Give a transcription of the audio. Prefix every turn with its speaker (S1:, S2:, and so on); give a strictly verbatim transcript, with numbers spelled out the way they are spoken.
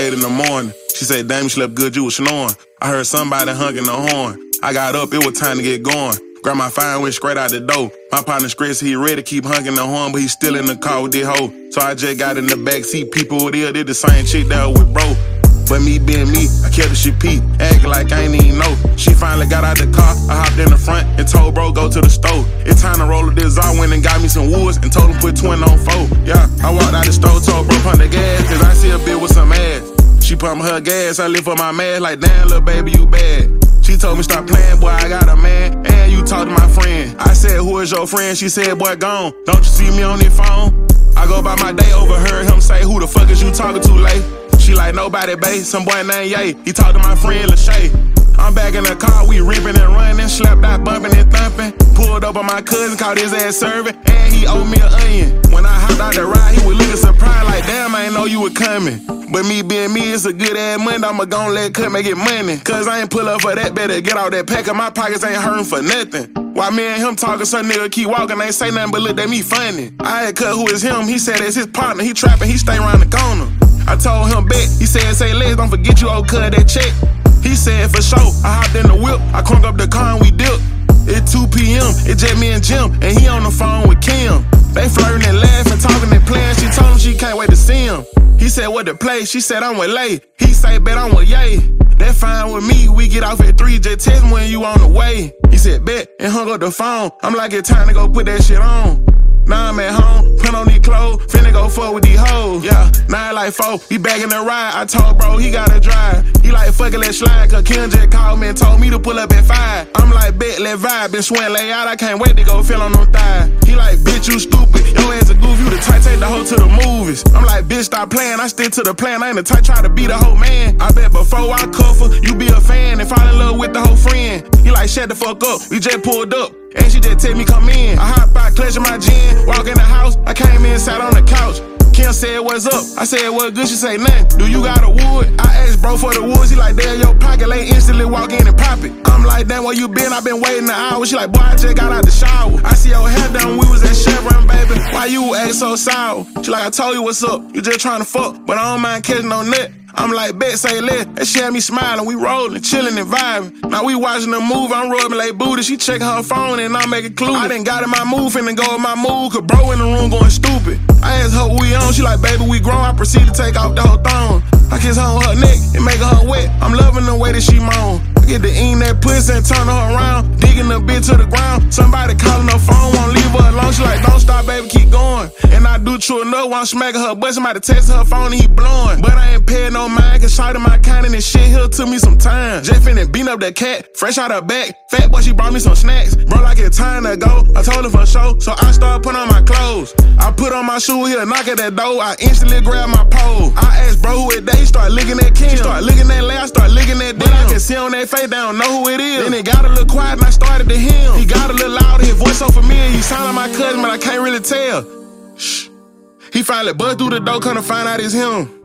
S1: late in the morning. She said, damn, you slept good, you was snoring. I heard somebody honking the horn. I got up, it was time to get going. Grabbed my phone, went straight out the door. My partner stressed, he ready to keep honking the horn, but he still in the car with this hoe. So I just got in the back seat, people were there, did the same shit that was with bro. But me being me, I kept the shit peep, acting like I ain't even know. She finally got out the car, I hopped in the front and told bro, go to the store. It's time to roll with this, I went and got me some woods and told him put twin on four. Yeah, I walked out the store, told bro pump the gas, cause I see a bitch with some ass. She pump her gas, I lift up my mask like, damn, little baby, you bad. She told me stop playing, boy, I got a man, and you talk to my friend. I said, who is your friend? She said, boy, gone. Don't you see me on this phone? I go by my day, overheard him say, who the fuck is you talking to, late? She like, nobody, babe, some boy named Ye. He talked to my friend, Lachey. I'm back in the car, we ripping and running, slapped out, bumping and thumping. Pulled up on my cousin, caught his ass serving, and he owed me an onion. When I hopped out the ride, he was looking surprised, like, damn, I ain't know you were coming. But me being me, it's a good ass month, I'ma gon' let cut make it money. Cause I ain't pull up for that, better get out that pack, cause my pockets ain't hurting for nothing. While me and him talking, some nigga keep walking, ain't say nothing but look at me funny. I had cut who is him, he said it's his partner, he trapping, he stay around the corner. I told him bet, he said say less, don't forget you old cut that check. He said for sure, I hopped in the whip, I crunk up the car and we dipped. It's two P M, it's just me and Jim, and he on the phone with Kim. They flirting and laughing, talking and playing, she told him she can't wait to see him. He said what to play, she said I'm with Lay. He say bet I'm with Ye. That fine with me, we get off at three, just text me when you on the way. He said bet, and hung up the phone. I'm like, it's time to go put that shit on. Now I'm at home, put on these clothes, finna go fuck with these hoes. Yeah, now like four, he back in the ride. I told bro he gotta drive. He like fuck it, let's slide, cause Kim just called me and told me to pull up at five. I'm like, bet, let vibe, been sweating lay out, I can't wait to go feel on them thighs. He like, bitch, you stupid, your ass a goof, you the type, take the hoe to the movies. I'm like, bitch, stop playing, I stick to the plan, I ain't the type, try to be the whole man. I bet before I cuff her, you be a fan and fall in love with the whole friend. He like, shut the fuck up, we just pulled up. And she just tell me come in. I hop out, clutching my gin, walk in the house. I came in, sat on the couch. Kim said, what's up? I said, what's good? She say, nothing. Do you got a wood? I asked bro for the woods. He like, there in your pocket. Lay instantly walk in and pop it. I'm like, damn, where you been? I been waiting an hour. She like, boy, I just got out the shower. I see your hair done. We was at Chevron, baby. Why you act so sour? She like, I told you what's up. You just trying to fuck, but I don't mind catching no nut. I'm like, bet, say less. That shit had me smiling. We rolling, chilling and vibing. Now we watching the movie. I'm rubbing like booty. She checking her phone and I'm making clue. I done got in my move, finna go in my mood. Cause bro in the room going stupid. I asked her what we on. She like, baby, we grown. I proceed to take off the whole thong. I kiss her on her neck and make her wet. I'm loving the way that she moan. I get to eating that pussy and turn her around. Digging the bitch to the ground. Somebody calling her phone, won't leave her alone. She like, don't stop, baby, keep going. And I do true enough while I'm smacking her butt. Somebody text her phone and he blowing. But I ain't paying no mind, cause shot in my kind and this shit here took me some time. Just finna beat up that cat, fresh out her back. Fat boy, she brought me some snacks. Bro, like it's time to go. I told her for sure, so I started putting on my clothes. I put on my shoe here, knock at that door. I instantly grab my pole. I asked bro who it day, start looking at Kim. Start looking at Lay, I start looking at them. I can see on their face, they don't know who it is. Then it got a little quiet and I started to him. He got a little louder, his voice so familiar. He sound like my cousin, but I can't really tell. Shh. He finally buzzed through the door, come to find out it's him.